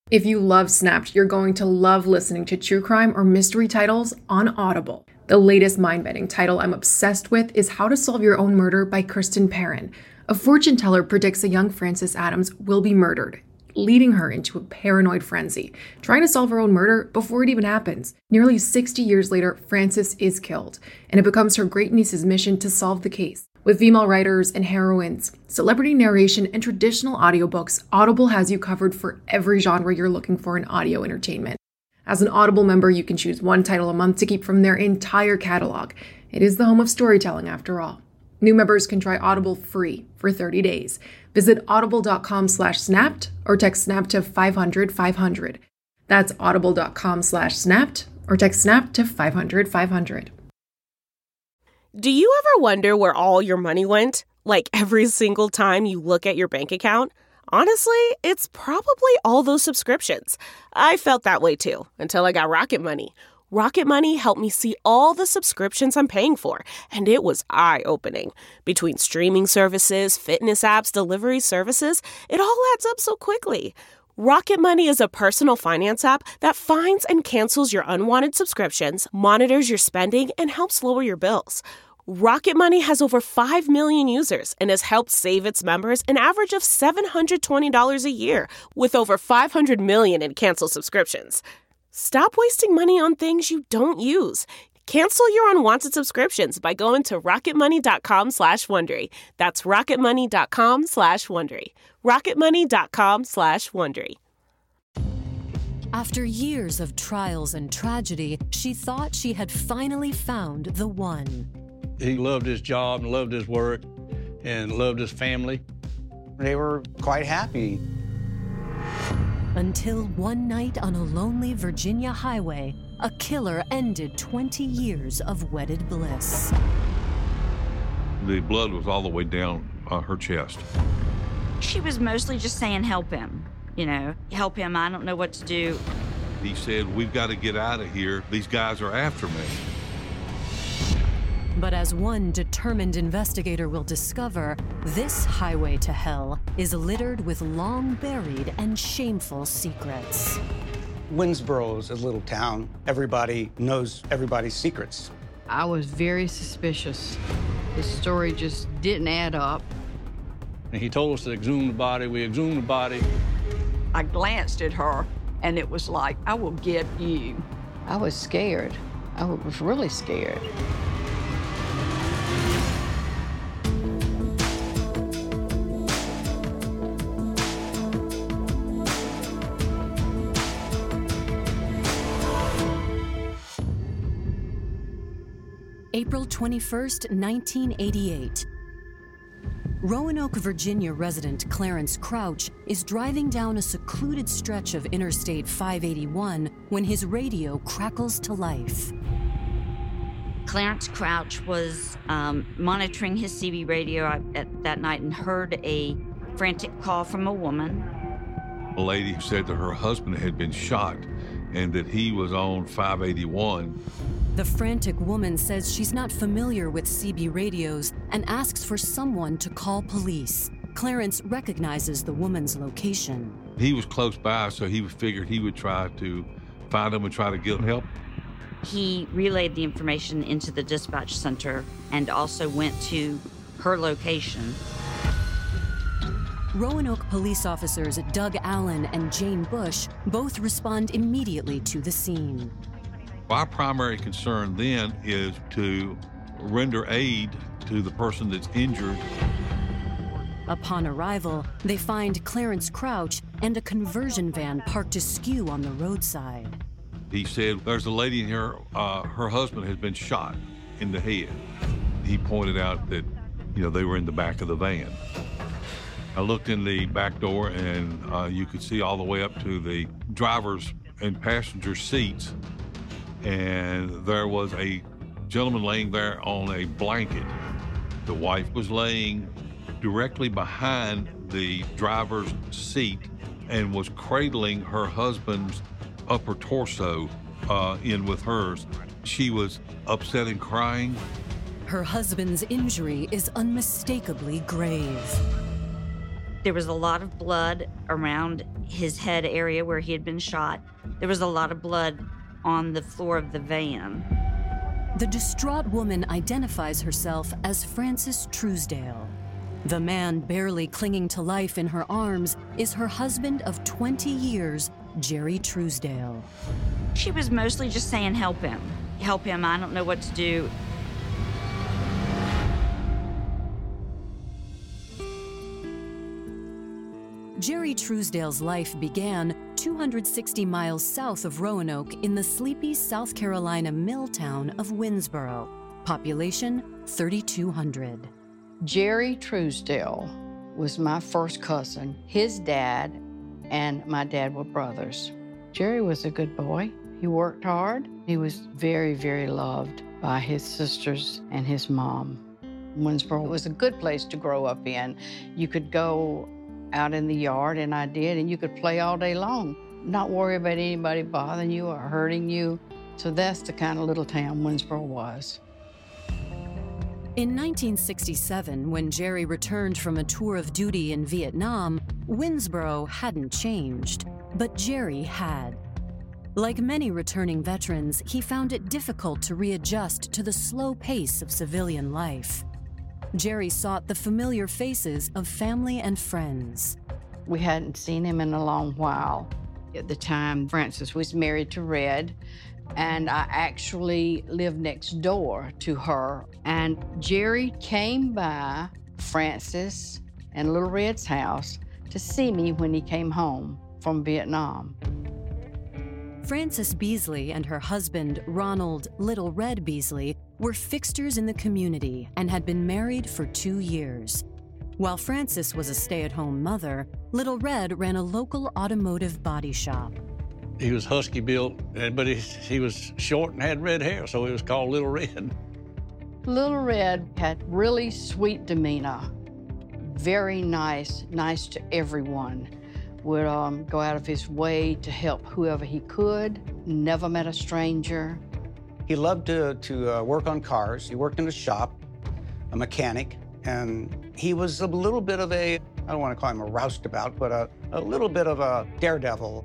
If you love Snapped, you're going to love listening to true crime or mystery titles on Audible. The latest mind-bending title I'm obsessed with is How to Solve Your Own Murder by Kristen Perrin. A fortune teller predicts a young Frances Adams will be murdered, leading her into a paranoid frenzy, trying to solve her own murder before it even happens. Nearly 60 years later, Frances is killed, and it becomes her great-niece's mission to solve the case. With female writers and heroines, celebrity narration, and traditional audiobooks, Audible has you covered for every genre you're looking for in audio entertainment. As an Audible member, you can choose one title a month to keep from their entire catalog. It is the home of storytelling, after all. New members can try Audible free for 30 days. Visit audible.com/snapped or text SNAP to 500-500. That's audible.com/snapped or text SNAP to 500-500. Do you ever wonder where all your money went? Like every single time you look at your bank account? Honestly, it's probably all those subscriptions. I felt that way too, until I got Rocket Money. Rocket Money helped me see all the subscriptions I'm paying for, and it was eye-opening. Between streaming services, fitness apps, delivery services, it all adds up so quickly. Rocket Money is a personal finance app that finds and cancels your unwanted subscriptions, monitors your spending, and helps lower your bills. Rocket Money has over 5 million users and has helped save its members an average of $720 a year, with over 500 million in canceled subscriptions. Stop wasting money on things you don't use. Cancel your unwanted subscriptions by going to rocketmoney.com/Wondery. That's rocketmoney.com/Wondery. rocketmoney.com/Wondery. After years of trials and tragedy, she thought she had finally found the one. He loved his job and loved his work and loved his family. They were quite happy. Until one night on a lonely Virginia highway, a killer ended 20 years of wedded bliss. The blood was all the way down her chest. She was mostly just saying, help him, help him, I don't know what to do. He said, we've got to get out of here. These guys are after me. But as one determined investigator will discover, this highway to hell is littered with long-buried and shameful secrets. Winsboro is a little town. Everybody knows everybody's secrets. I was very suspicious. The story just didn't add up. And he told us to exhume the body. We exhumed the body. I glanced at her, and it was like, I will get you. I was scared. I was really scared. April 21st, 1988. Roanoke, Virginia resident Clarence Crouch is driving down a secluded stretch of Interstate 581 when his radio crackles to life. Clarence Crouch was monitoring his CB radio at that night and heard a frantic call from a woman. A lady said that her husband had been shot and that he was on 581. The frantic woman says she's not familiar with CB radios and asks for someone to call police. Clarence recognizes the woman's location. He was close by, so he figured he would try to find him and try to get help. He relayed the information into the dispatch center and also went to her location. Roanoke police officers Doug Allen and Jane Bush both respond immediately to the scene. Our primary concern then is to render aid to the person that's injured. Upon arrival, they find Clarence Crouch and a conversion van parked askew on the roadside. He said, there's a lady in here, her husband has been shot in the head. He pointed out that, they were in the back of the van. I looked in the back door and you could see all the way up to the driver's and passenger seats. And there was a gentleman laying there on a blanket. The wife was laying directly behind the driver's seat and was cradling her husband's upper torso in with hers. She was upset and crying. Her husband's injury is unmistakably grave. There was a lot of blood around his head area where he had been shot. There was a lot of blood on the floor of the van. The distraught woman identifies herself as Francis Truesdale. The man barely clinging to life in her arms is her husband of 20 years, Jerry Truesdale. She was mostly just saying, help him, I don't know what to do. Jerry Truesdale's life began 260 miles south of Roanoke in the sleepy South Carolina mill town of Winnsboro. Population 3,200. Jerry Truesdale was my first cousin. His dad and my dad were brothers. Jerry was a good boy. He worked hard. He was very, very loved by his sisters and his mom. Winnsboro was a good place to grow up in. You could go out in the yard, and I did, and you could play all day long, not worry about anybody bothering you or hurting you. So that's the kind of little town Winnsboro was. In 1967, when Jerry returned from a tour of duty in Vietnam, Winnsboro hadn't changed, but Jerry had. Like many returning veterans, he found it difficult to readjust to the slow pace of civilian life. Jerry sought the familiar faces of family and friends. We hadn't seen him in a long while. At the time, Frances was married to Red, and I actually lived next door to her. And Jerry came by Frances and Little Red's house to see me when he came home from Vietnam. Frances Beasley and her husband, Ronald Little Red Beasley, were fixtures in the community and had been married for 2 years. While Frances was a stay-at-home mother, Little Red ran a local automotive body shop. He was husky built, but he was short and had red hair, so he was called Little Red. Little Red had really sweet demeanor, very nice to everyone. Would go out of his way to help whoever he could, never met a stranger. He loved to work on cars. He worked in a shop, a mechanic, and he was a little bit of I don't want to call him a roustabout, but a little bit of a daredevil.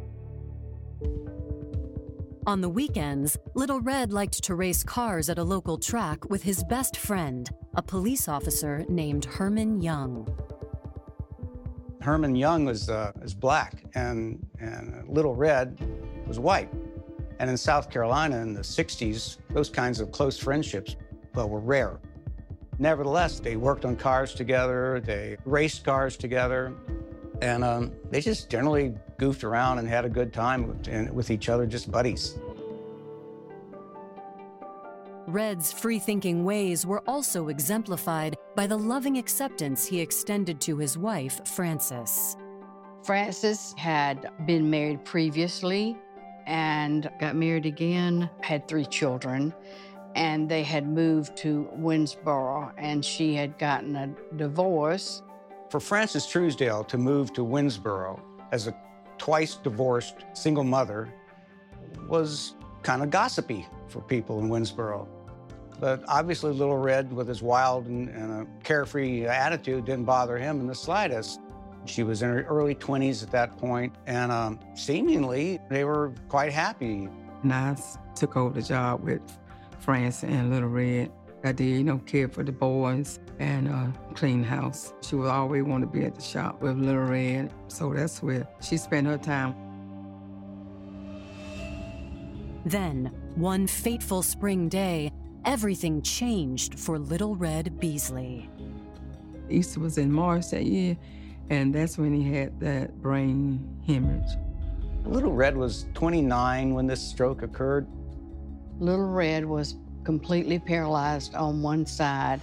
On the weekends, Little Red liked to race cars at a local track with his best friend, a police officer named Herman Young. Herman Young was black, and Little Red was white. And in South Carolina in the 60s, those kinds of close friendships, were rare. Nevertheless, they worked on cars together, they raced cars together, and they just generally goofed around and had a good time with each other, just buddies. Red's free-thinking ways were also exemplified by the loving acceptance he extended to his wife, Frances. Frances had been married previously and got married again, had 3 children, and they had moved to Winnsboro, and she had gotten a divorce. For Frances Truesdale to move to Winnsboro as a twice divorced single mother was kind of gossipy for people in Winnsboro. But obviously Little Red, with his wild and a carefree attitude, didn't bother him in the slightest. She was in her early 20s at that point, and seemingly they were quite happy. And I took over the job with Frances and Little Red. I did, care for the boys and clean house. She would always want to be at the shop with Little Red, so that's where she spent her time. Then, one fateful spring day, everything changed for Little Red Beasley. Easter was in March that year, and that's when he had that brain hemorrhage. Little Red was 29 when this stroke occurred. Little Red was completely paralyzed on one side.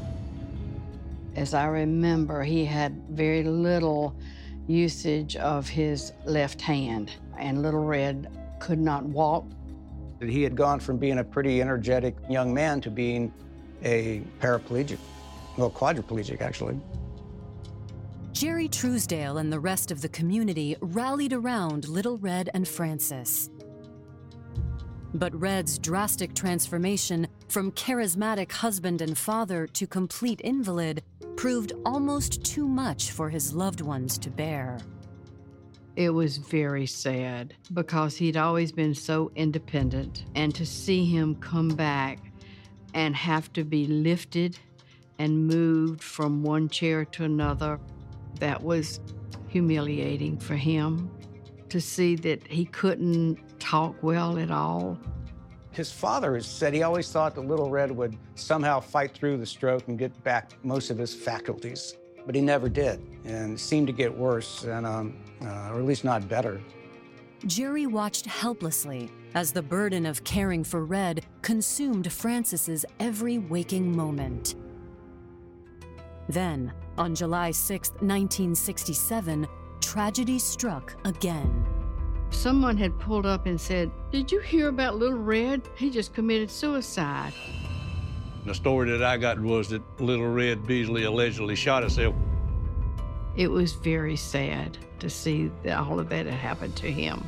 As I remember, he had very little usage of his left hand, and Little Red could not walk. He had gone from being a pretty energetic young man to being a paraplegic, quadriplegic, actually. Jerry Truesdale and the rest of the community rallied around Little Red and Frances. But Red's drastic transformation from charismatic husband and father to complete invalid proved almost too much for his loved ones to bear. It was very sad because he'd always been so independent, and to see him come back and have to be lifted and moved from one chair to another, that was humiliating for him. To see that he couldn't talk well at all. His father has said he always thought that Little Red would somehow fight through the stroke and get back most of his faculties, but he never did, and seemed to get worse, and or at least not better. Jerry watched helplessly as the burden of caring for Red consumed Francis's every waking moment. Then, on July 6, 1967, tragedy struck again. Someone had pulled up and said, "Did you hear about Little Red? He just committed suicide." The story that I got was that Little Red Beasley allegedly shot herself. It was very sad to see that all of that had happened to him.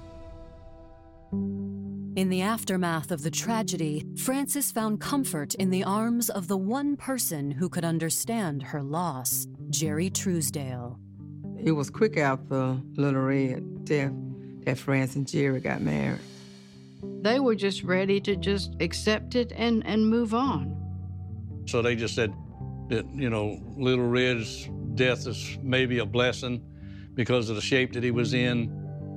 In the aftermath of the tragedy, Francis found comfort in the arms of the one person who could understand her loss, Jerry Truesdale. It was quick after Little Red death that Francis and Jerry got married. They were just ready to just accept it and move on. So they just said that, Little Red's death is maybe a blessing because of the shape that he was in.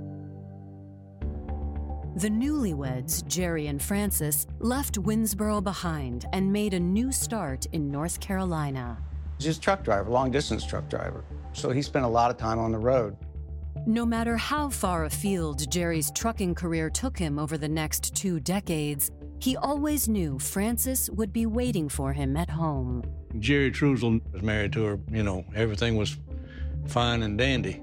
The newlyweds, Jerry and Francis, left Winnsboro behind and made a new start in North Carolina. He's a truck driver, long-distance truck driver, so he spent a lot of time on the road. No matter how far afield Jerry's trucking career took him over the next 2 decades, he always knew Francis would be waiting for him at home. Jerry Truesdale was married to her, everything was fine and dandy.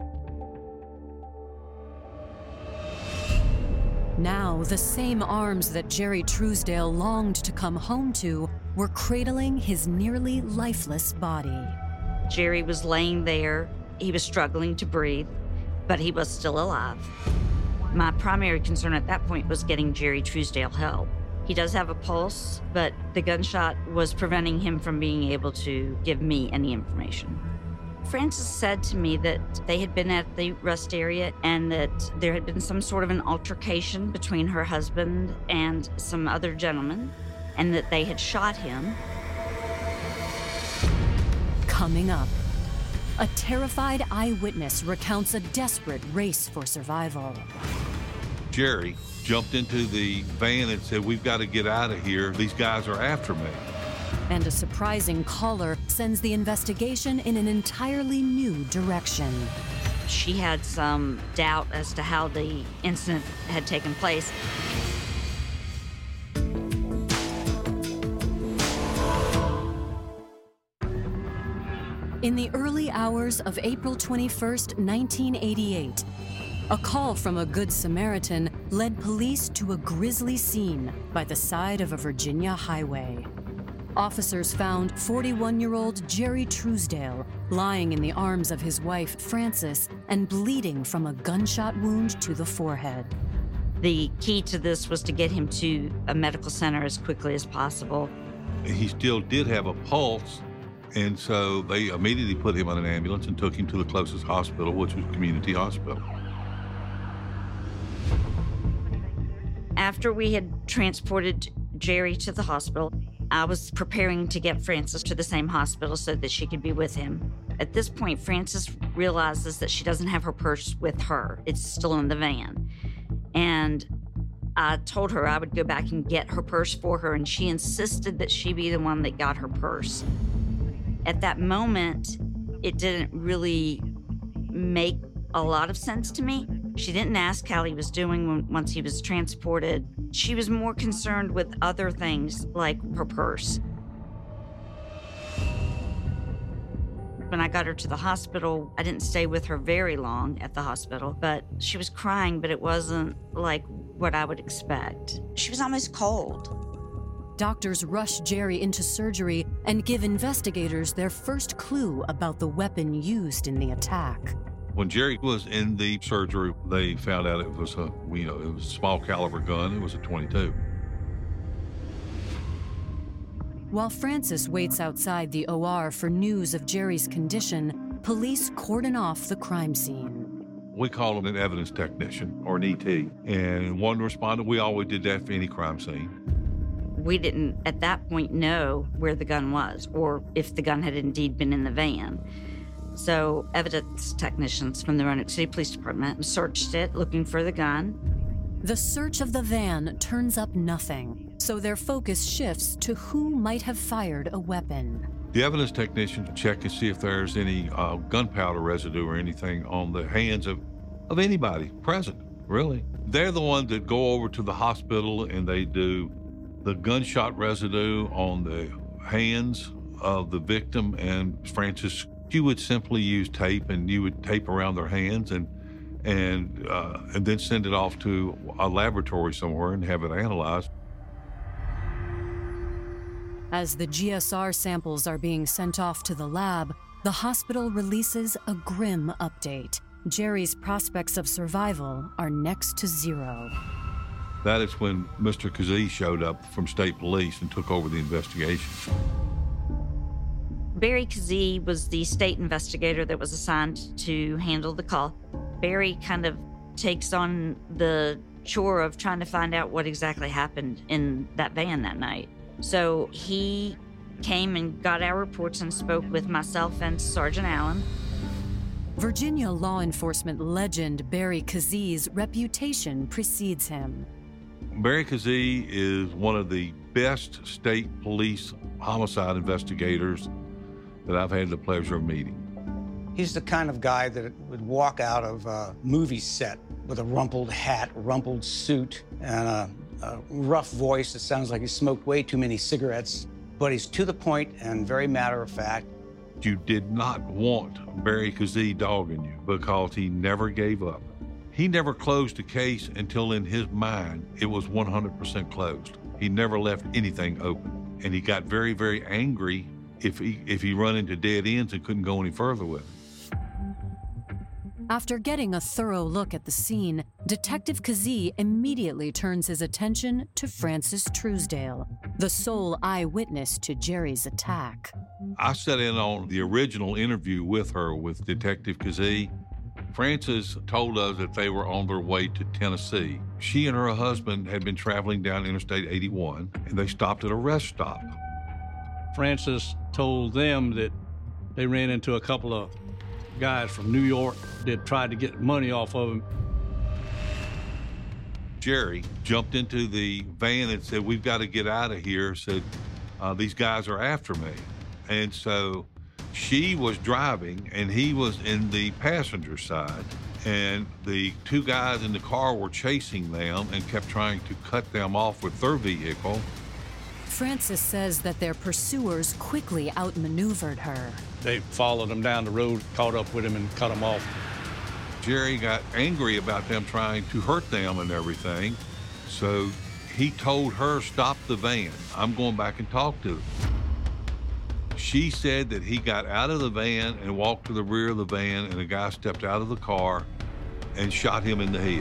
Now, the same arms that Jerry Truesdale longed to come home to were cradling his nearly lifeless body. Jerry was laying there. He was struggling to breathe, but he was still alive. My primary concern at that point was getting Jerry Truesdale help. He does have a pulse, but the gunshot was preventing him from being able to give me any information. Francis said to me that they had been at the rest area and that there had been some sort of an altercation between her husband and some other gentleman, and that they had shot him. Coming up, a terrified eyewitness recounts a desperate race for survival. Jerry jumped into the van and said, "We've got to get out of here. These guys are after me." And a surprising caller sends the investigation in an entirely new direction. She had some doubt as to how the incident had taken place. In the early hours of April 21st, 1988, a call from a Good Samaritan led police to a grisly scene by the side of a Virginia highway. Officers found 41-year-old Jerry Truesdale lying in the arms of his wife, Francis, and bleeding from a gunshot wound to the forehead. The key to this was to get him to a medical center as quickly as possible. He still did have a pulse, and so they immediately put him on an ambulance and took him to the closest hospital, which was Community Hospital. After we had transported Jerry to the hospital, I was preparing to get Francis to the same hospital so that she could be with him. At this point, Francis realizes that she doesn't have her purse with her. It's still in the van. And I told her I would go back and get her purse for her, and she insisted that she be the one that got her purse. At that moment, it didn't really make a lot of sense to me. She didn't ask how he was doing once he was transported. She was more concerned with other things like her purse. When I got her to the hospital, I didn't stay with her very long at the hospital, but she was crying, but it wasn't like what I would expect. She was almost cold. Doctors rush Jerry into surgery and give investigators their first clue about the weapon used in the attack. When Jerry was in the surgery, they found out it was a small caliber gun. It was a .22. While Francis waits outside the OR for news of Jerry's condition, police cordon off the crime scene. We call him an evidence technician, or an ET, and one respondent. We always did that for any crime scene. We didn't, at that point, know where the gun was or if the gun had indeed been in the van. So evidence technicians from the Roanoke City Police Department searched it, looking for the gun. The search of the van turns up nothing, so their focus shifts to who might have fired a weapon. The evidence technicians check and see if there's any gunpowder residue or anything on the hands of anybody present, really. They're the ones that go over to the hospital and they do the gunshot residue on the hands of the victim and Francis. You would simply use tape, and you would tape around their hands and then send it off to a laboratory somewhere and have it analyzed. As the GSR samples are being sent off to the lab, the hospital releases a grim update. Jerry's prospects of survival are next to zero. That is when Mr. Kazee showed up from state police and took over the investigation. Barry Kazee was the state investigator that was assigned to handle the call. Barry kind of takes on the chore of trying to find out what exactly happened in that van that night. So he came and got our reports and spoke with myself and Sergeant Allen. Virginia law enforcement legend Barry Kazee's reputation precedes him. Barry Kazee is one of the best state police homicide investigators that I've had the pleasure of meeting. He's the kind of guy that would walk out of a movie set with a rumpled hat, rumpled suit, and a rough voice that sounds like he smoked way too many cigarettes. But he's to the point and very matter of fact. You did not want Barry Kazee dogging you because he never gave up. He never closed a case until in his mind it was 100% closed. He never left anything open. And he got very, very angry if he run into dead ends and couldn't go any further with it. After getting a thorough look at the scene, Detective Kazee immediately turns his attention to Frances Truesdale, the sole eyewitness to Jerry's attack. I sat in on the original interview with her, with Detective Kazee. Frances told us that they were on their way to Tennessee. She and her husband had been traveling down Interstate 81, and they stopped at a rest stop. Frances told them that they ran into a couple of guys from New York that tried to get money off of him. Jerry jumped into the van and said, "We've got to get out of here," said, "These guys are after me." And so she was driving and he was in the passenger side, and the two guys in the car were chasing them and kept trying to cut them off with their vehicle. Frances says that their pursuers quickly outmaneuvered her. They followed him down the road, caught up with him, and cut him off. Jerry got angry about them trying to hurt them and everything, so he told her, "Stop the van. I'm going back and talk to them." She said that he got out of the van and walked to the rear of the van, and a guy stepped out of the car and shot him in the head.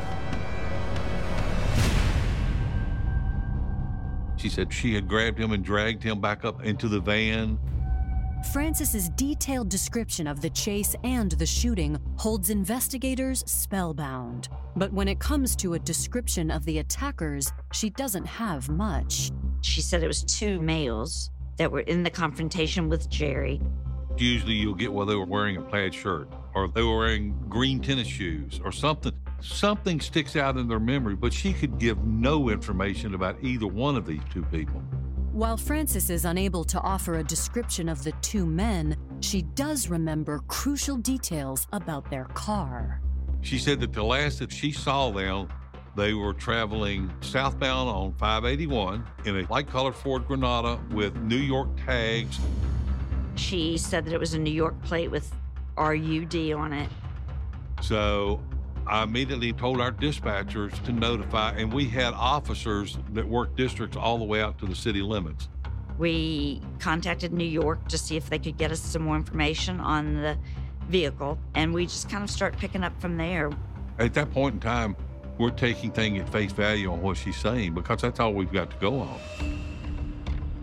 She said she had grabbed him and dragged him back up into the van. Frances's detailed description of the chase and the shooting holds investigators spellbound. But when it comes to a description of the attackers, she doesn't have much. She said it was two males that were in the confrontation with Jerry. Usually you'll get where they were wearing a plaid shirt, or they were wearing green tennis shoes, or something. Something sticks out in their memory, but she could give no information about either one of these two people. While Frances is unable to offer a description of the two men, she does remember crucial details about their car. She said that the last that she saw them, they were traveling southbound on 581 in a light-colored Ford Granada with New York tags. She said that it was a New York plate with RUD on it. So I immediately told our dispatchers to notify, and we had officers that worked districts all the way out to the city limits. We contacted New York to see if they could get us some more information on the vehicle, and we just kind of start picking up from there. At that point in time, we're taking things at face value on what she's saying because that's all we've got to go on.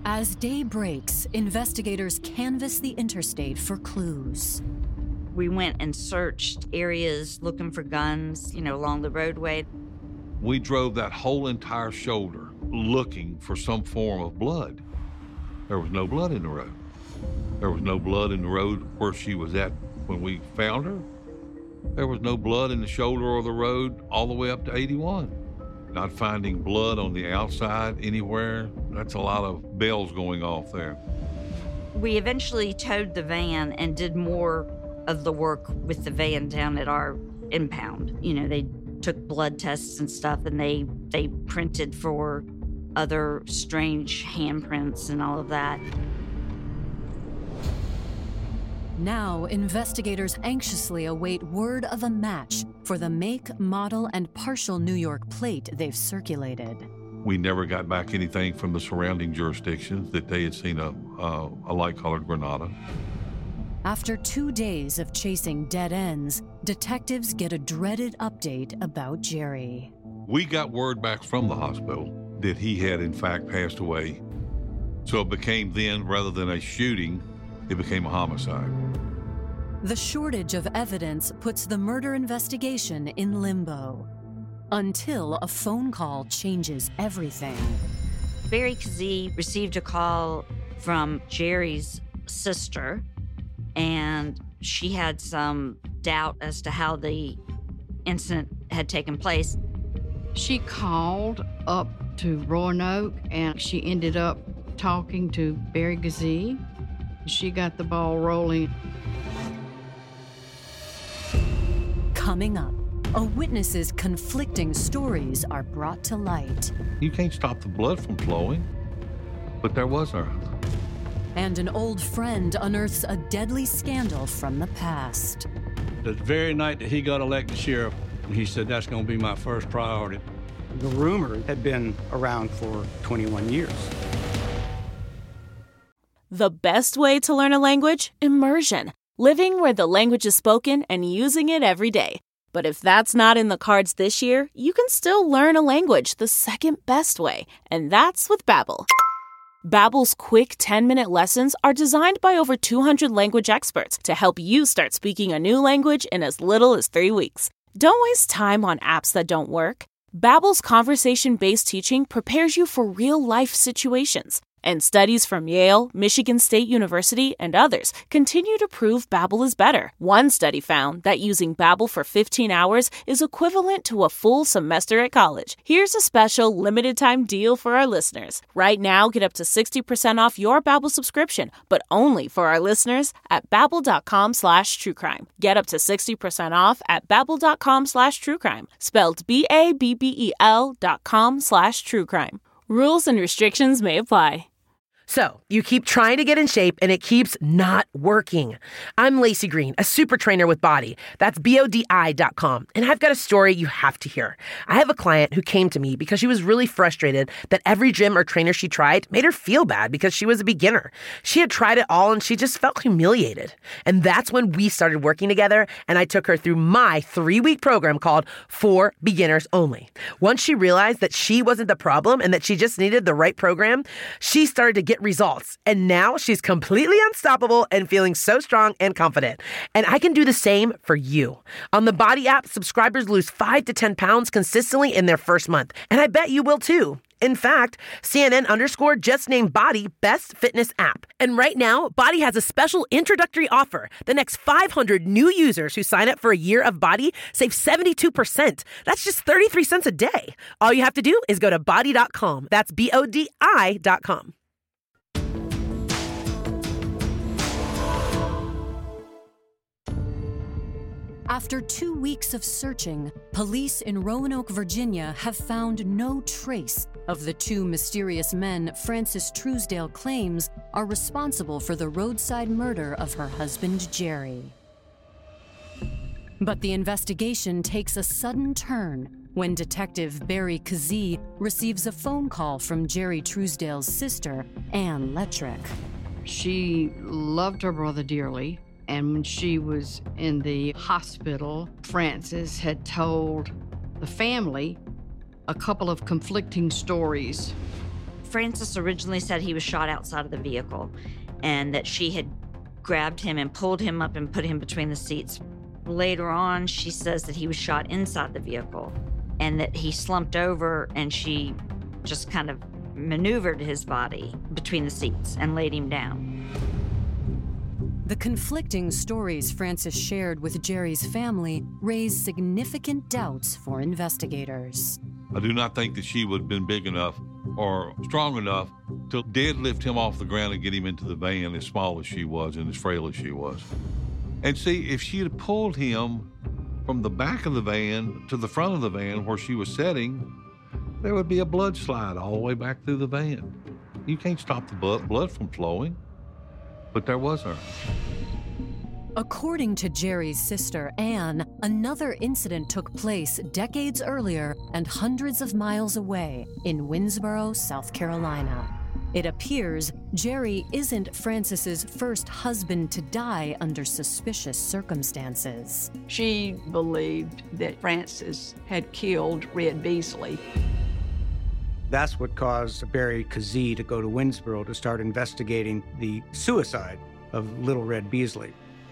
As day breaks, investigators canvass the interstate for clues. We went and searched areas looking for guns, along the roadway. We drove that whole entire shoulder looking for some form of blood. There was no blood in the road. There was no blood in the road where she was at when we found her. There was no blood in the shoulder or the road all the way up to 81. Not finding blood on the outside anywhere, that's a lot of bells going off there. We eventually towed the van and did more of the work with the van down at our impound. They took blood tests and stuff, and they printed for other strange handprints and all of that. Now, investigators anxiously await word of a match for the make, model, and partial New York plate they've circulated. We never got back anything from the surrounding jurisdictions that they had seen a light-colored Granada. After 2 days of chasing dead ends, detectives get a dreaded update about Jerry. We got word back from the hospital that he had in fact passed away. So it became then, rather than a shooting, it became a homicide. The shortage of evidence puts the murder investigation in limbo until a phone call changes everything. Barry Kazee received a call from Jerry's sister, and she had some doubt as to how the incident had taken place. She called up to Roanoke, and she ended up talking to Barry Kazee. She got the ball rolling. Coming up, a witness's conflicting stories are brought to light. You can't stop the blood from flowing, but there was none. And an old friend unearths a deadly scandal from the past. The very night that he got elected sheriff, he said, that's going to be my first priority. The rumor had been around for 21 years. The best way to learn a language? Immersion. Living where the language is spoken and using it every day. But if that's not in the cards this year, you can still learn a language the second best way, and that's with Babbel. Babbel's quick 10-minute lessons are designed by over 200 language experts to help you start speaking a new language in as little as 3 weeks. Don't waste time on apps that don't work. Babbel's conversation-based teaching prepares you for real-life situations. And studies from Yale, Michigan State University, and others continue to prove Babbel is better. One study found that using Babbel for 15 hours is equivalent to a full semester at college. Here's a special limited-time deal for our listeners. Right now, get up to 60% off your Babbel subscription, but only for our listeners at Babbel.com/truecrime. Get up to 60% off at Babbel.com/truecrime. Spelled BABBEL.com/truecrime. Rules and restrictions may apply. So, you keep trying to get in shape and it keeps not working. I'm Lacey Green, a super trainer with Body. That's BODI.com. And I've got a story you have to hear. I have a client who came to me because she was really frustrated that every gym or trainer she tried made her feel bad because she was a beginner. She had tried it all and she just felt humiliated. And that's when we started working together and I took her through my 3-week program called For Beginners Only. Once she realized that she wasn't the problem and that she just needed the right program, she started to get results. And now she's completely unstoppable and feeling so strong and confident. And I can do the same for you. On the Body app, subscribers lose 5 to 10 pounds consistently in their first month. And I bet you will too. In fact, CNN_ just named Body Best Fitness App. And right now, Body has a special introductory offer. The next 500 new users who sign up for a year of Body save 72%. That's just 33 cents a day. All you have to do is go to Body.com. That's BODI.com. After 2 weeks of searching, police in Roanoke, Virginia have found no trace of the 2 mysterious men Frances Truesdale claims are responsible for the roadside murder of her husband, Jerry. But the investigation takes a sudden turn when Detective Barry Kazee receives a phone call from Jerry Truesdale's sister, Ann Lettrick. She loved her brother dearly. And when she was in the hospital, Frances had told the family a couple of conflicting stories. Frances originally said he was shot outside of the vehicle and that she had grabbed him and pulled him up and put him between the seats. Later on, she says that he was shot inside the vehicle and that he slumped over and she just kind of maneuvered his body between the seats and laid him down. The conflicting stories Frances shared with Jerry's family raised significant doubts for investigators. I do not think that she would have been big enough or strong enough to deadlift him off the ground and get him into the van as small as she was and as frail as she was. And see, if she had pulled him from the back of the van to the front of the van where she was sitting, there would be a blood slide all the way back through the van. You can't stop the blood from flowing, but there wasn't. According to Jerry's sister, Anne, another incident took place decades earlier and hundreds of miles away in Winnsboro, South Carolina. It appears Jerry isn't Frances's first husband to die under suspicious circumstances. She believed that Frances had killed Red Beasley. That's what caused Barry Kazee to go to Winnsboro to start investigating the suicide of Little Red Beasley.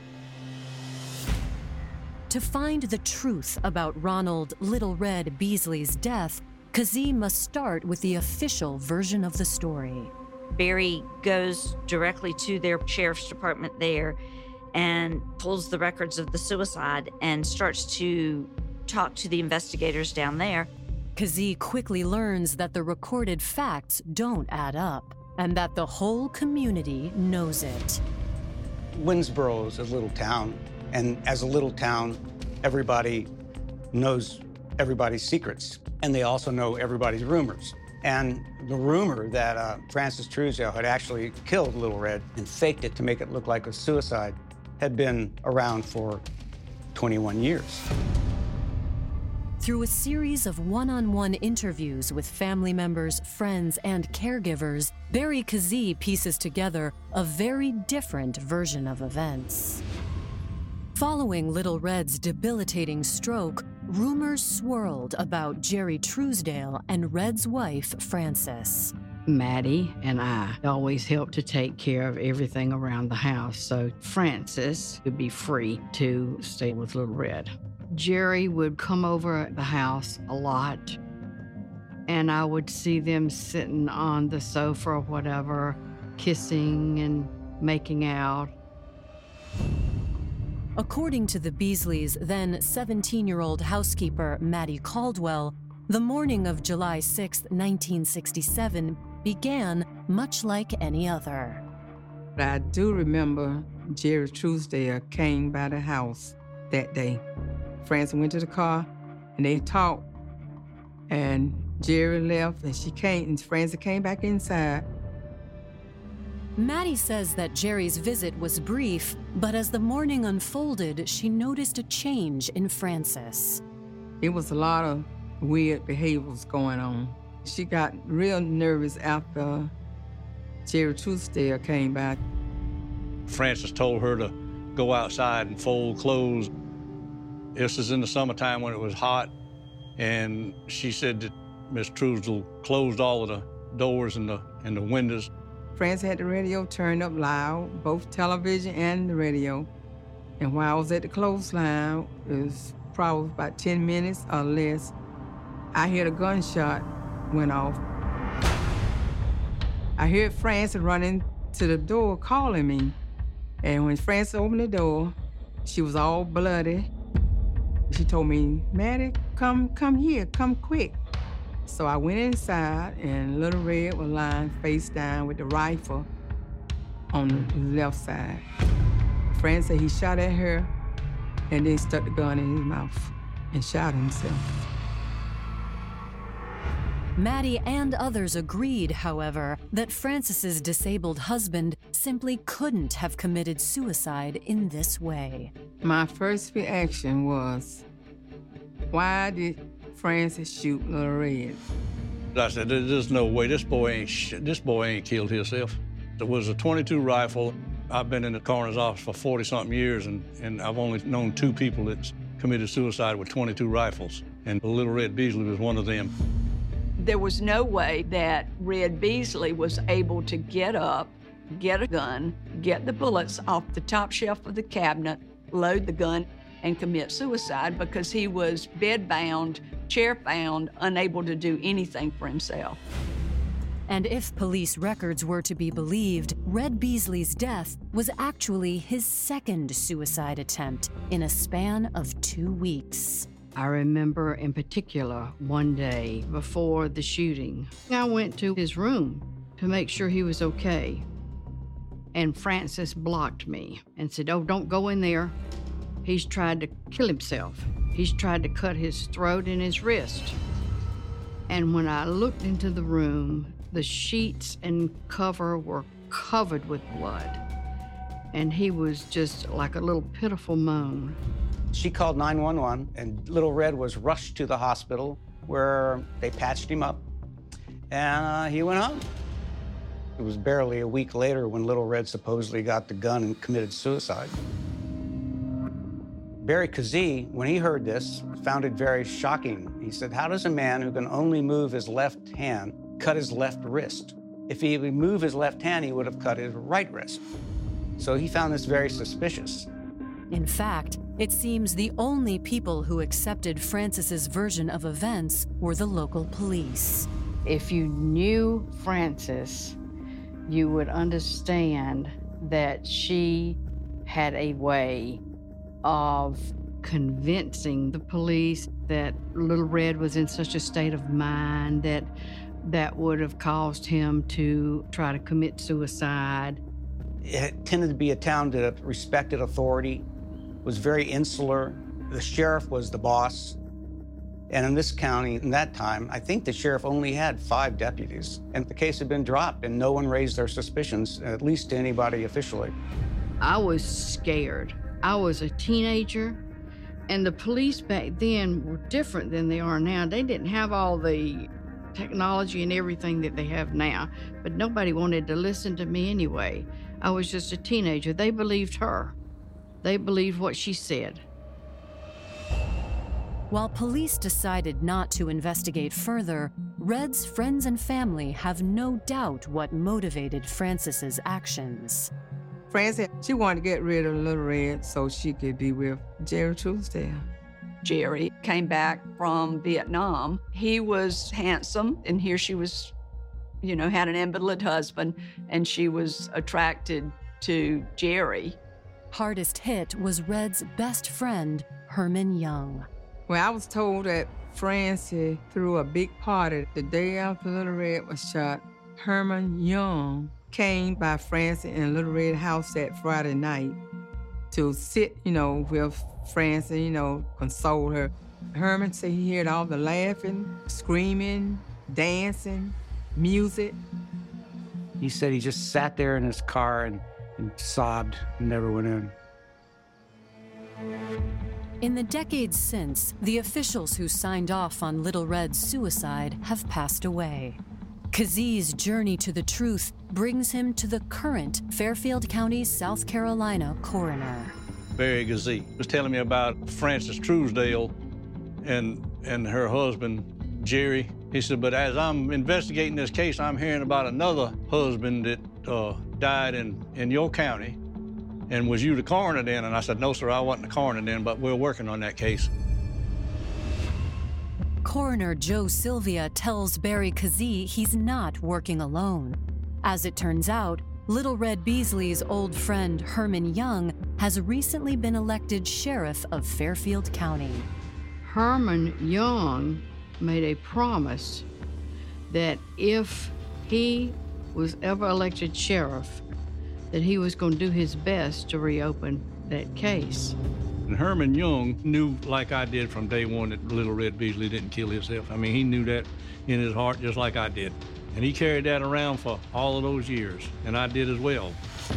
To find the truth about Ronald Little Red Beasley's death, Kazee must start with the official version of the story. Barry goes directly to their sheriff's department there and pulls the records of the suicide and starts to talk to the investigators down there. Kazee quickly learns that the recorded facts don't add up and that the whole community knows it. Winnsboro is a little town, and as a little town, everybody knows everybody's secrets, and they also know everybody's rumors. And the rumor that Frances Truesdale had actually killed Little Red and faked it to make it look like a suicide had been around for 21 years. Through a series of one-on-one interviews with family members, friends, and caregivers, Barry Kazee pieces together a very different version of events. Following Little Red's debilitating stroke, rumors swirled about Jerry Truesdale and Red's wife, Frances. Maddie and I always helped to take care of everything around the house, so Frances could be free to stay with Little Red. Jerry would come over at the house a lot, and I would see them sitting on the sofa or whatever, kissing and making out. According to the Beasleys' then 17-year-old housekeeper, Maddie Caldwell, the morning of July 6, 1967, began much like any other. I do remember Jerry Truesdale came by the house that day. Frances went to the car, and they talked, and Jerry left, and Frances came back inside. Maddie says that Jerry's visit was brief, but as the morning unfolded, she noticed a change in Frances. It was a lot of weird behaviors going on. She got real nervous after Jerry Truesdale came back. Frances told her to go outside and fold clothes. This is in the summertime when it was hot, and she said that Miss Truesdale closed all of the doors and the windows. Frances had the radio turned up loud, both television and the radio. And while I was at the clothesline, it was probably about 10 minutes or less, I heard a gunshot went off. I heard Frances running to the door calling me. And when Frances opened the door, she was all bloody. She told me, Maddie, come here, come quick. So I went inside, and Little Red was lying face down with the rifle on the left side. Frances said he shot at her and then stuck the gun in his mouth and shot himself. Maddie and others agreed, however, that Frances's disabled husband simply couldn't have committed suicide in this way. My first reaction was, why did Frances shoot Little Red? I said, there's no way, this boy ain't killed himself. It was a .22 rifle. I've been in the coroner's office for 40-something years, and I've only known 2 people that's committed suicide with .22 rifles, and Little Red Beasley was one of them. There was no way that Red Beasley was able to get up, get a gun, get the bullets off the top shelf of the cabinet, load the gun, and commit suicide because he was bedbound, chair-bound, unable to do anything for himself. And if police records were to be believed, Red Beasley's death was actually his second suicide attempt in a span of 2 weeks. I remember in particular one day before the shooting, I went to his room to make sure he was okay. And Francis blocked me and said, "Oh, don't go in there. He's tried to kill himself. He's tried to cut his throat and his wrist." And when I looked into the room, the sheets and cover were covered with blood. And he was just like a little pitiful moan. She called 911, and little Red was rushed to the hospital where they patched him up, and he went home. It was barely a week later when little Red supposedly got the gun and committed suicide. Barry Kazee, when he heard this, found it very shocking. He said, "How does a man who can only move his left hand cut his left wrist? If he would move his left hand, he would have cut his right wrist." So he found this very suspicious. In fact, it seems the only people who accepted Francis's version of events were the local police. If you knew Frances, you would understand that she had a way of convincing the police that little Red was in such a state of mind that would have caused him to try to commit suicide. It tended to be a town that respected authority, was very insular. The sheriff was the boss. And in this county, in that time, I think the sheriff only had 5 deputies. And the case had been dropped, and no one raised their suspicions, at least to anybody officially. I was scared. I was a teenager, and the police back then were different than they are now. They didn't have all the technology and everything that they have now, but nobody wanted to listen to me anyway. I was just a teenager. They believed her. They believed what she said. While police decided not to investigate further, Red's friends and family have no doubt what motivated Francis's actions. Frances, she wanted to get rid of little Red so she could be with Jerry Truesdale. Jerry came back from Vietnam. He was handsome, and here she was, had an invalid husband, and she was attracted to Jerry. Hardest hit was Red's best friend, Herman Young. Well, I was told that Frances threw a big party the day after little Red was shot. Herman Young came by Frances and little Red's house that Friday night to sit, with Frances, console her. Herman said he heard all the laughing, screaming, dancing, music. He said he just sat there in his car and sobbed and never went in. In the decades since, the officials who signed off on Little Red's suicide have passed away. Kazee's journey to the truth brings him to the current Fairfield County, South Carolina coroner. Barry Kazee was telling me about Frances Truesdale and her husband, Jerry. He said, but as I'm investigating this case, I'm hearing about another husband that died in your county. And was you the coroner then? And I said, no, sir, I wasn't the coroner then, but we're working on that case. Coroner Joe Sylvia tells Barry Kazee he's not working alone. As it turns out, Little Red Beasley's old friend Herman Young has recently been elected sheriff of Fairfield County. Herman Young made a promise that if he was ever elected sheriff, that he was going to do his best to reopen that case. And Herman Young knew, like I did from day one, that Little Red Beasley didn't kill himself. I mean, he knew that in his heart just like I did. And he carried that around for all of those years, and I did as well.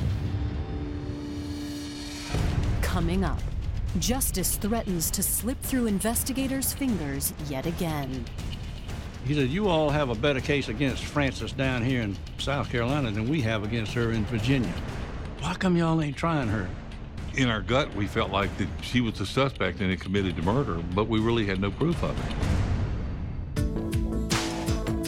Coming up, justice threatens to slip through investigators' fingers yet again. He said, you all have a better case against Frances down here in South Carolina than we have against her in Virginia. Why come y'all ain't trying her? In our gut, we felt like that she was the suspect and had committed the murder, but we really had no proof of it.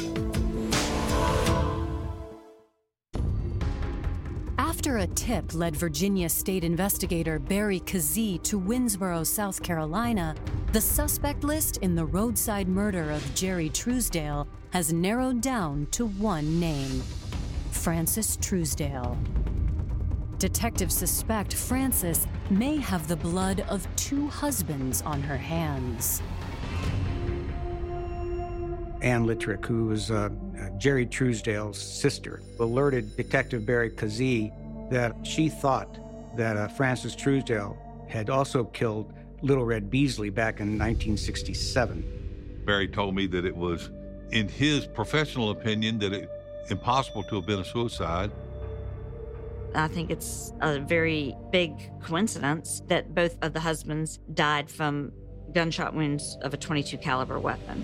After a tip led Virginia State investigator Barry Kazee to Winnsboro, South Carolina, the suspect list in the roadside murder of Jerry Truesdale has narrowed down to one name: Frances Truesdale. Detectives suspect Frances may have the blood of two husbands on her hands. Ann Littrick, who was Jerry Truesdale's sister, alerted Detective Barry Kazee that she thought that Frances Truesdale had also killed Little Red Beasley back in 1967. Barry told me that it was, in his professional opinion, that it impossible to have been a suicide. I think it's a very big coincidence that both of the husbands died from gunshot wounds of a .22 caliber weapon.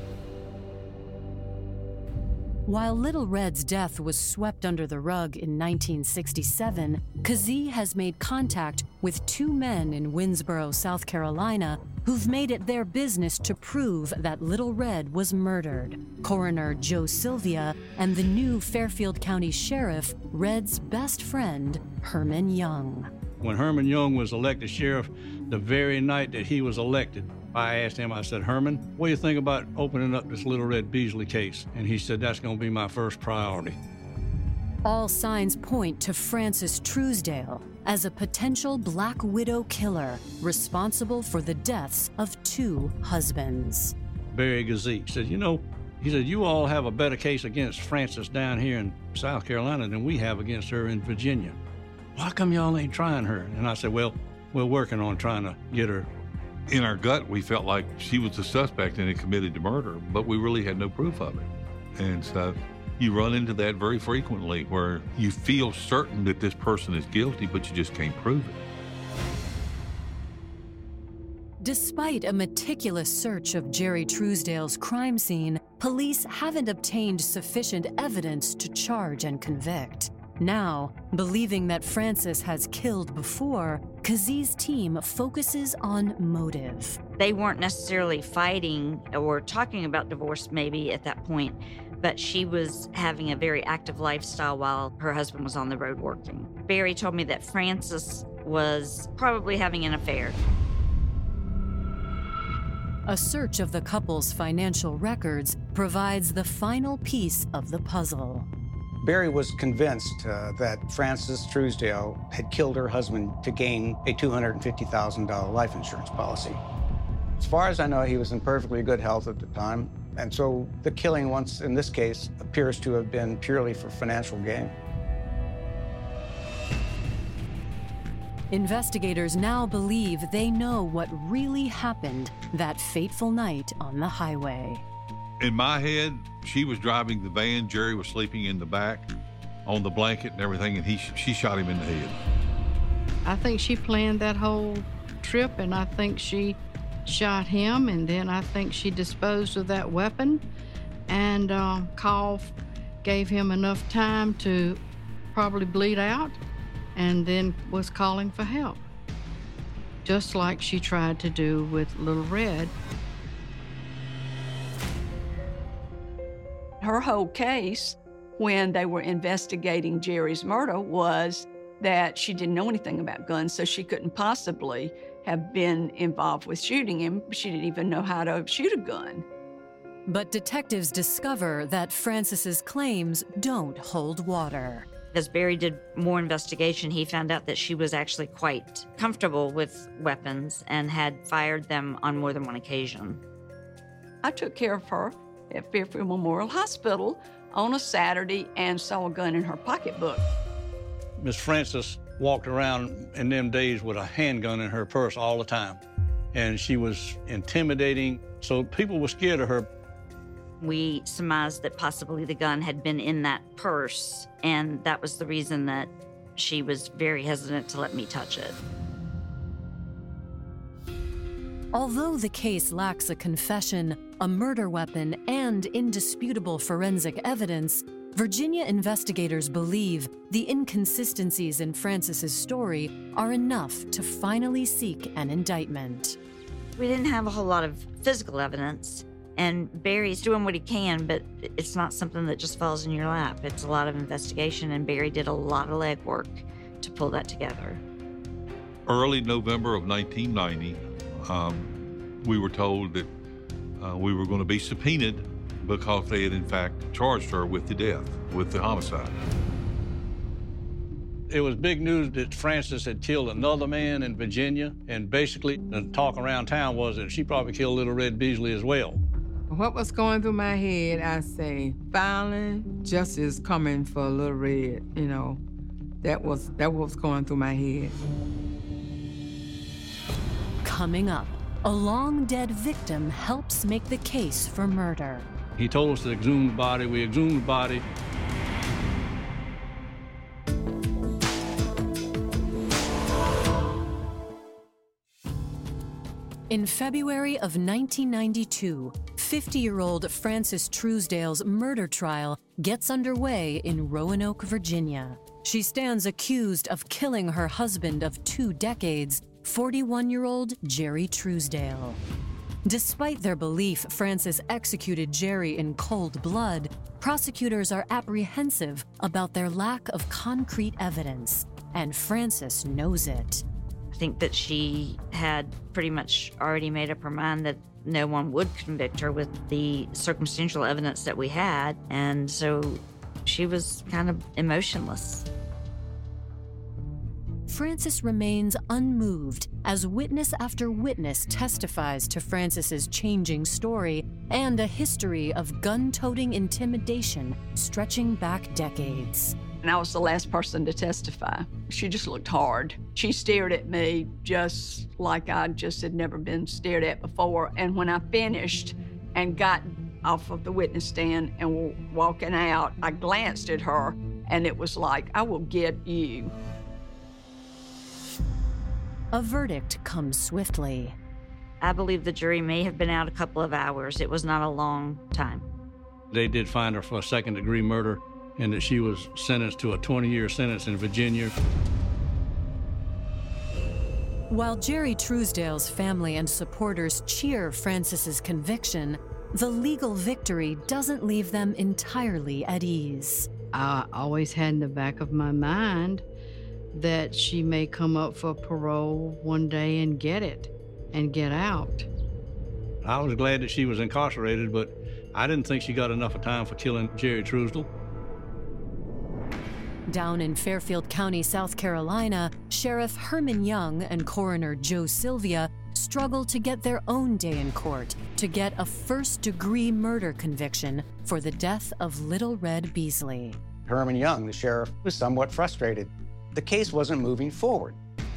While Little Red's death was swept under the rug in 1967, Kazee has made contact with two men in Winnsboro, South Carolina, who've made it their business to prove that Little Red was murdered: Coroner Joe Sylvia and the new Fairfield County Sheriff, Red's best friend, Herman Young. When Herman Young was elected sheriff, the very night that he was elected, I asked him, I said, "Herman, what do you think about opening up this Little Red Beasley case?" And he said, "That's going to be my first priority." All signs point to Frances Truesdale as a potential Black Widow killer responsible for the deaths of two husbands. Barry Kazee said, you all have a better case against Frances down here in South Carolina than we have against her in Virginia. Why come y'all ain't trying her? And I said, well, we're working on trying to get her. In our gut, we felt like she was the suspect and had committed the murder, but we really had no proof of it. And so you run into that very frequently, where you feel certain that this person is guilty, but you just can't prove it. Despite a meticulous search of Jerry Truesdale's crime scene, police haven't obtained sufficient evidence to charge and convict. Now, believing that Frances has killed before, Kazee's team focuses on motive. They weren't necessarily fighting or talking about divorce maybe at that point, but she was having a very active lifestyle while her husband was on the road working. Barry told me that Frances was probably having an affair. A search of the couple's financial records provides the final piece of the puzzle. Barry was convinced that Frances Truesdale had killed her husband to gain a $250,000 life insurance policy. As far as I know, he was in perfectly good health at the time, and so the killing, once in this case, appears to have been purely for financial gain. Investigators now believe they know what really happened that fateful night on the highway. In my head, she was driving the van, Jerry was sleeping in the back on the blanket and everything, and she shot him in the head. I think she planned that whole trip, and I think she shot him, and then I think she disposed of that weapon, and Carl gave him enough time to probably bleed out, and then was calling for help, just like she tried to do with Little Red. Her whole case, when they were investigating Jerry's murder, was that she didn't know anything about guns, so she couldn't possibly have been involved with shooting him. She didn't even know how to shoot a gun. But detectives discover that Frances's claims don't hold water. As Barry did more investigation, he found out that she was actually quite comfortable with weapons and had fired them on more than one occasion. I took care of her at Fairfield Memorial Hospital on a Saturday and saw a gun in her pocketbook. Miss Frances walked around in them days with a handgun in her purse all the time, and she was intimidating, so people were scared of her. We surmised that possibly the gun had been in that purse, and that was the reason that she was very hesitant to let me touch it. Although the case lacks a confession, a murder weapon, and indisputable forensic evidence, Virginia investigators believe the inconsistencies in Frances's story are enough to finally seek an indictment. We didn't have a whole lot of physical evidence, And Barry's doing what he can, but it's not something that just falls in your lap. It's a lot of investigation, and Barry did a lot of legwork to pull that together. Early November of 1990, we were told that we were going to be subpoenaed because they had in fact charged her with the death, with the homicide. It was big news that Frances had killed another man in Virginia, and basically the talk around town was that she probably killed Little Red Beasley as well. What was going through my head, I say, finally, justice coming for Little Red, you know. That was going through my head. Coming up, a long-dead victim helps make the case for murder. He told us to exhume the body. We exhumed the body. In February of 1992, 50-year-old Frances Truesdale's murder trial gets underway in Roanoke, Virginia. She stands accused of killing her husband of 2 decades, 41-year-old Jerry Truesdale. Despite their belief Frances executed Jerry in cold blood, prosecutors are apprehensive about their lack of concrete evidence, and Frances knows it. I think that she had pretty much already made up her mind that no one would convict her with the circumstantial evidence that we had, and so she was kind of emotionless. Frances remains unmoved as witness after witness testifies to Frances's changing story and a history of gun-toting intimidation stretching back decades. And I was the last person to testify. She just looked hard. She stared at me just like I just had never been stared at before. And when I finished and got off of the witness stand and were walking out, I glanced at her and it was like, I will get you. A verdict comes swiftly. I believe the jury may have been out a couple of hours. It was not a long time. They did find her for a second-degree murder, and that she was sentenced to a 20-year sentence in Virginia. While Jerry Truesdale's family and supporters cheer Frances's conviction, the legal victory doesn't leave them entirely at ease. I always had in the back of my mind that she may come up for parole one day and get it and get out. I was glad that she was incarcerated, but I didn't think she got enough of time for killing Jerry Truesdale. Down in Fairfield County, South Carolina, Sheriff Herman Young and Coroner Joe Sylvia struggle to get their own day in court to get a first-degree murder conviction for the death of Little Red Beasley. Herman Young, the sheriff, was somewhat frustrated. The case wasn't moving forward,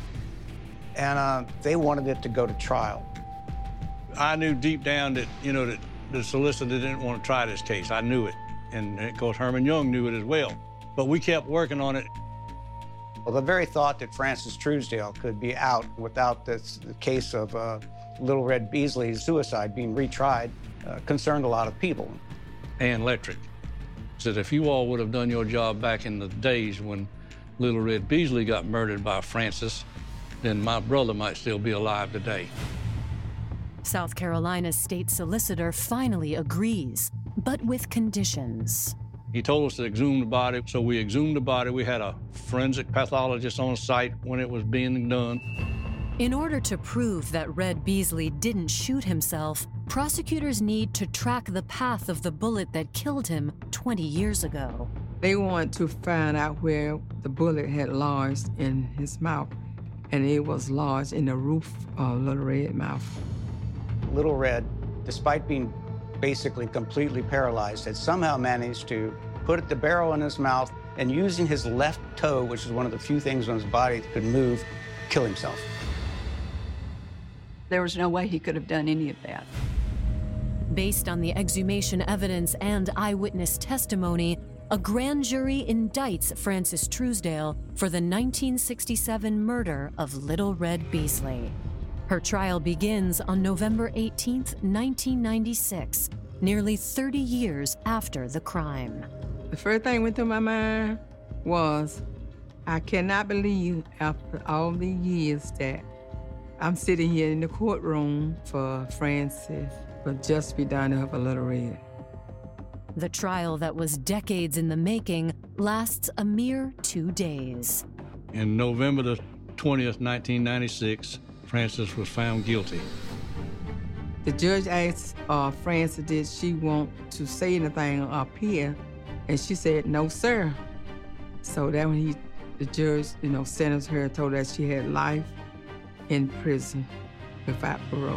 and they wanted it to go to trial. I knew deep down that, that the solicitor didn't want to try this case. I knew it, and of course Herman Young knew it as well. But we kept working on it. Well, the very thought that Frances Truesdale could be out without the case of Little Red Beasley's suicide being retried concerned a lot of people. Ann Electric said, if you all would have done your job back in the days when Little Red Beasley got murdered by Frances, then my brother might still be alive today. South Carolina's state solicitor finally agrees, but with conditions. He told us to exhume the body, so we exhumed the body. We had a forensic pathologist on site when it was being done. In order to prove that Red Beasley didn't shoot himself, prosecutors need to track the path of the bullet that killed him 20 years ago. They want to find out where the bullet had lodged in his mouth, and it was lodged in the roof of Little Red's mouth. Little Red, despite being basically completely paralyzed, had somehow managed to put the barrel in his mouth and using his left toe, which is one of the few things on his body that could move, kill himself. There was no way he could have done any of that. Based on the exhumation evidence and eyewitness testimony, a grand jury indicts Frances Truesdale for the 1967 murder of Little Red Beasley. Her trial begins on November 18, 1996, nearly 30 years after the crime. The first thing went through my mind was, I cannot believe after all these years that I'm sitting here in the courtroom for Frances for just be done up a Little Red. The trial that was decades in the making lasts a mere 2 days. In November the 20th, 1996, Frances was found guilty. The judge asked Frances did she want to say anything up here, and she said, no, sir. So that when the judge, sentenced her and told her she had life in prison without parole.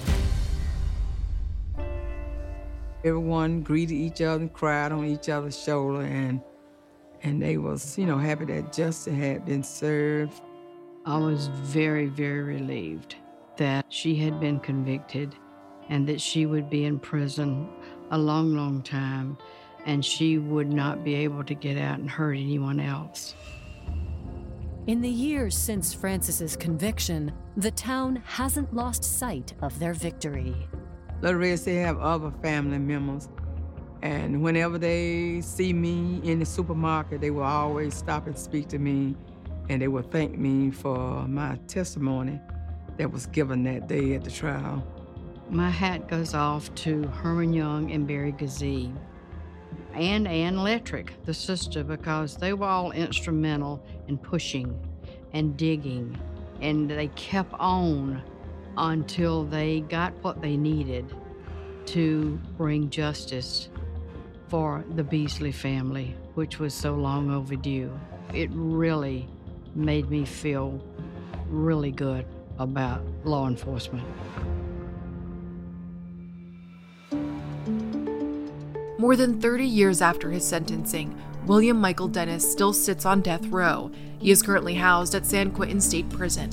Everyone greeted each other and cried on each other's shoulder, and they was, happy that justice had been served. I was very, very relieved that she had been convicted and that she would be in prison a long, long time, and she would not be able to get out and hurt anyone else. In the years since Frances's conviction, the town hasn't lost sight of their victory. Little Red said they have other family members, and whenever they see me in the supermarket, they will always stop and speak to me, and they will thank me for my testimony that was given that day at the trial. My hat goes off to Herman Young and Barry Gazee, and Ann Lettrick, the sister, because they were all instrumental in pushing and digging, and they kept on until they got what they needed to bring justice for the Beasley family, which was so long overdue. It really made me feel really good about law enforcement. More than 30 years after his sentencing, William Michael Dennis still sits on death row. He is currently housed at San Quentin State Prison.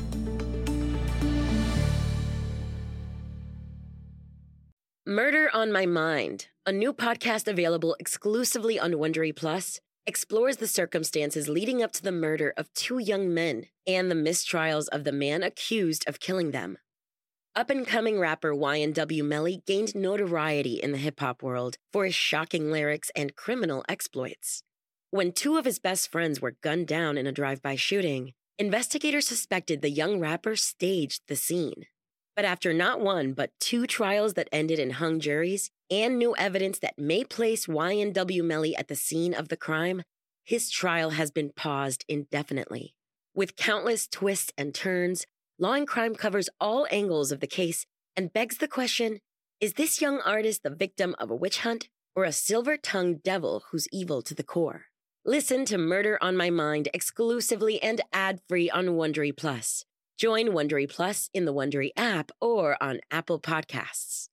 Murder on My Mind, a new podcast available exclusively on Wondery Plus, explores the circumstances leading up to the murder of 2 young men and the mistrials of the man accused of killing them. Up-and-coming rapper YNW Melly gained notoriety in the hip-hop world for his shocking lyrics and criminal exploits. When 2 of his best friends were gunned down in a drive-by shooting, investigators suspected the young rapper staged the scene. But after not 1 but 2 trials that ended in hung juries and new evidence that may place YNW Melly at the scene of the crime, his trial has been paused indefinitely. With countless twists and turns, Law and Crime covers all angles of the case and begs the question, is this young artist the victim of a witch hunt or a silver-tongued devil who's evil to the core? Listen to Murder on My Mind exclusively and ad-free on Wondery Plus. Join Wondery Plus in the Wondery app or on Apple Podcasts.